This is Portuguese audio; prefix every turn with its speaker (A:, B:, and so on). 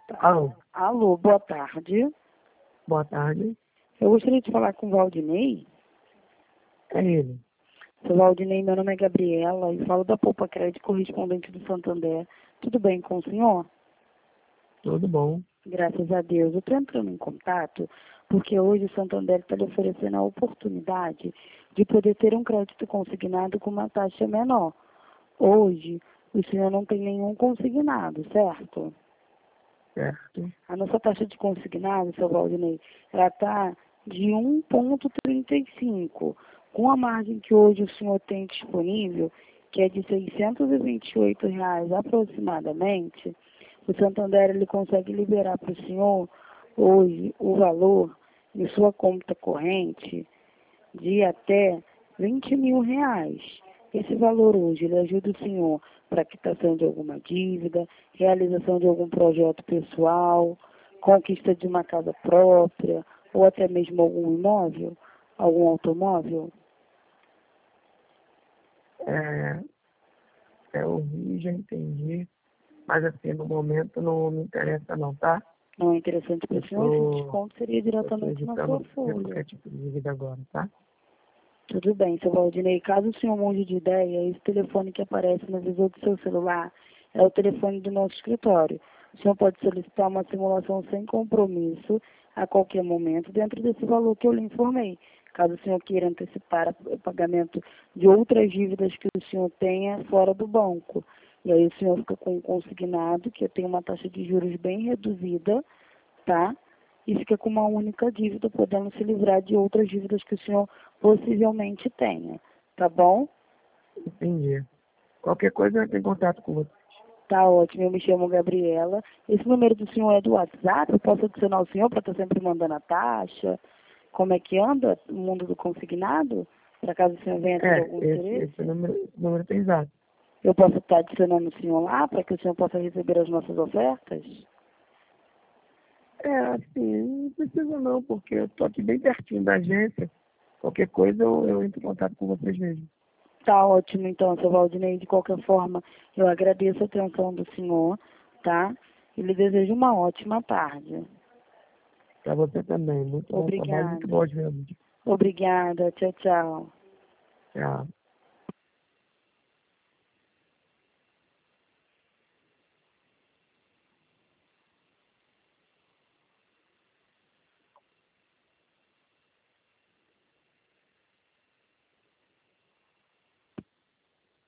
A: Alô,
B: Alô, boa tarde.
A: boa tarde.
B: Eu gostaria de falar com o Valdinei.
A: É ele.
B: Seu Valdinei, meu nome é Gabriela e falo da Poupa Crédito, correspondente do Santander. Tudo bem com o senhor?
A: Tudo bom?
B: Graças a Deus. Eu estou entrando em contato porque hoje o Santander está lhe oferecendo a oportunidade de poder ter um crédito consignado com uma taxa menor. Hoje, o senhor não tem nenhum consignado, certo?
A: Certo.
B: A nossa taxa de consignado, seu Valdinei, ela está de 1,35, com a margem que hoje o senhor tem disponível, que é de R$ 628 aproximadamente. O Santander ele consegue liberar para o senhor hoje o valor de sua conta corrente de até R$ 20.000. Esse valor hoje ele ajuda o senhor para a quitação de alguma dívida, realização de algum projeto pessoal, conquista de uma casa própria, ou até mesmo algum imóvel, algum automóvel.
A: Eu ouvi, já entendi, mas assim, no momento não me interessa não, tá?
B: Não é interessante para o senhor, esse desconto seria
A: Eu tô
B: diretamente na sua
A: evitando ver
B: folha.
A: qualquer tipo de dívida agora, tá?
B: Tudo bem, seu Valdinei. Caso o senhor mude de ideia, esse telefone que aparece no visor do seu celular é o telefone do nosso escritório. O senhor pode solicitar uma simulação sem compromisso a qualquer momento dentro desse valor que eu lhe informei. Caso o senhor queira antecipar o pagamento de outras dívidas que o senhor tenha fora do banco. E aí o senhor fica com um consignado, que tem uma taxa de juros bem reduzida, tá? E fica com uma única dívida, podendo se livrar de outras dívidas que o senhor possivelmente tenha, tá bom?
A: Entendi. Qualquer coisa eu entro em contato com você.
B: Tá ótimo, eu me chamo Gabriela. Esse número do senhor é do WhatsApp? Eu posso adicionar o senhor para estar sempre mandando a taxa? Como é que anda o mundo do consignado? Para caso o senhor venha ter algum interesse?
A: Esse número tem exato.
B: Eu posso estar adicionando o senhor lá para que o senhor possa receber as nossas ofertas?
A: Assim, não precisa não, porque eu tô aqui bem pertinho da agência. Qualquer coisa eu entro em contato com vocês mesmo.
B: Tá ótimo, então, seu Valdinei. De qualquer forma, eu agradeço a atenção do senhor, tá? E lhe desejo uma ótima tarde.
A: Para você também. Muito bom trabalho, muito
B: Obrigada.
A: bom de ver.
B: Obrigada. Tchau, tchau.
A: Tchau.